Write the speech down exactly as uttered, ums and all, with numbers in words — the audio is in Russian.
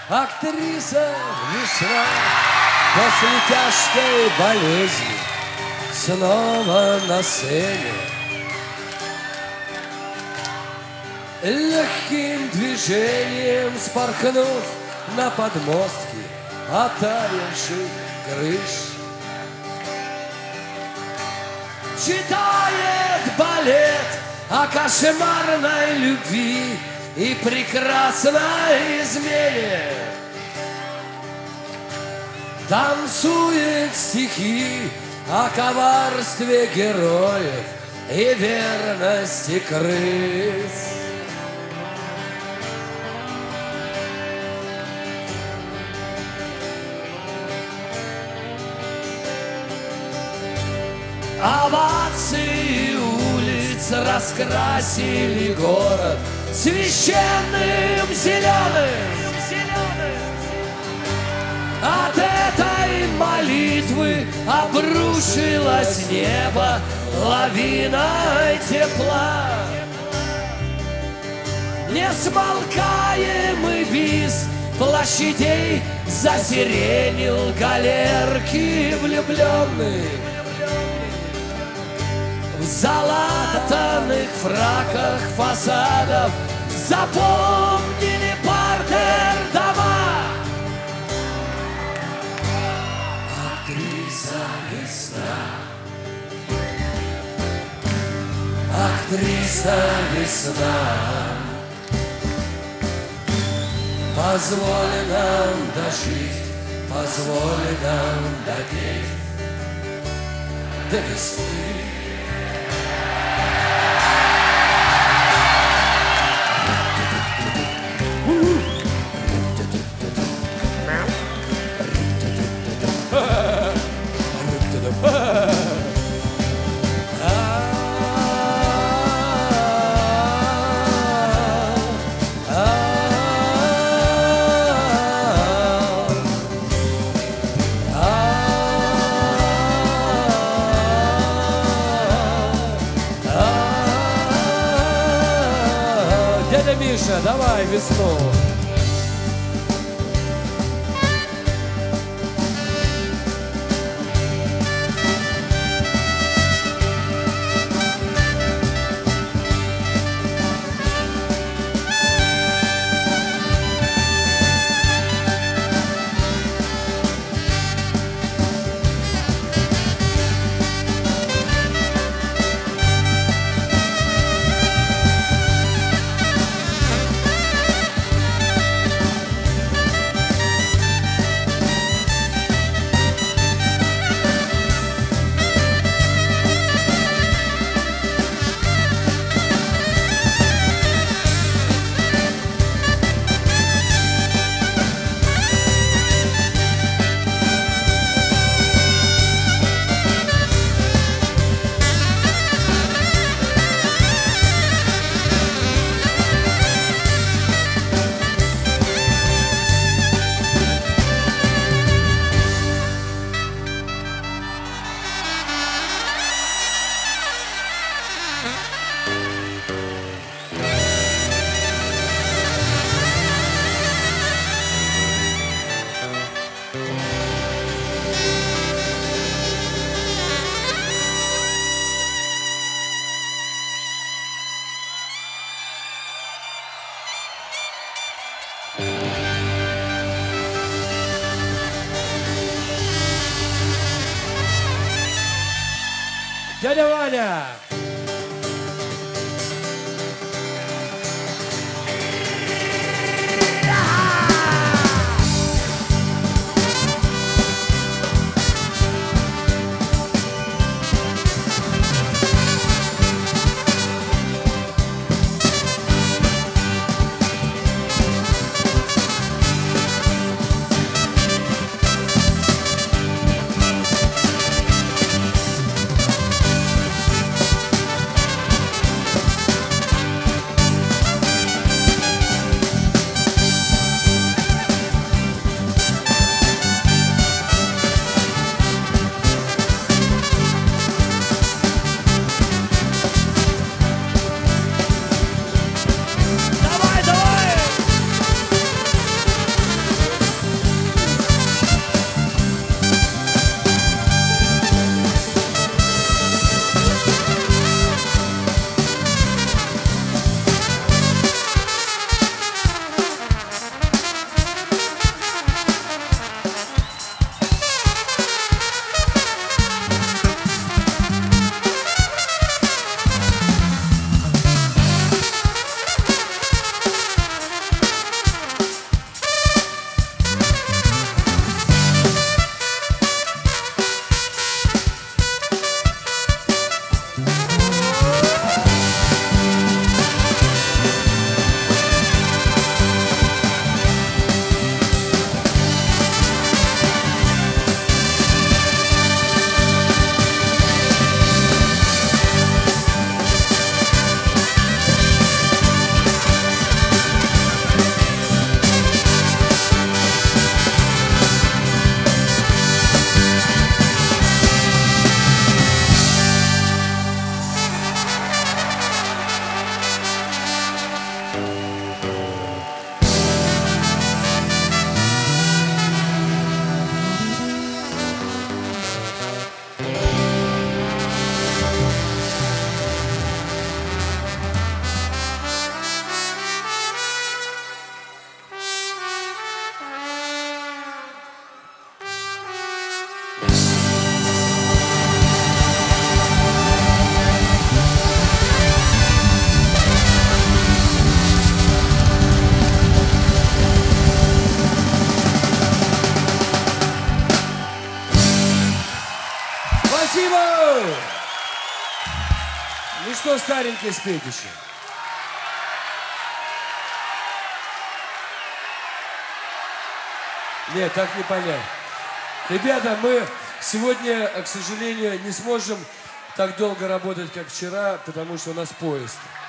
Актриса весна после тяжкой болезни снова на сцене. Легким движением спорхнув на подмостки оттаивших крыш, читает балет о кошмарной любви и прекрасной измене. Танцует стихи о коварстве героев и верности крыс. Овации улиц раскрасили город священным зеленым. От этой молитвы обрушилось небо лавиной тепла. Несмолкаемый виз площадей засиренил галерки влюбленных. В залатанных фраках фасадов запомнили партер дома. Актриса весна, актриса весна, позволь нам дожить, позволь нам допеть до весны. Дядя Миша, давай весну. Дядя Ваня! что старенький спеть еще? Нет, так не понять. Ребята, мы сегодня, к сожалению, не сможем так долго работать, как вчера, потому что у нас поезд.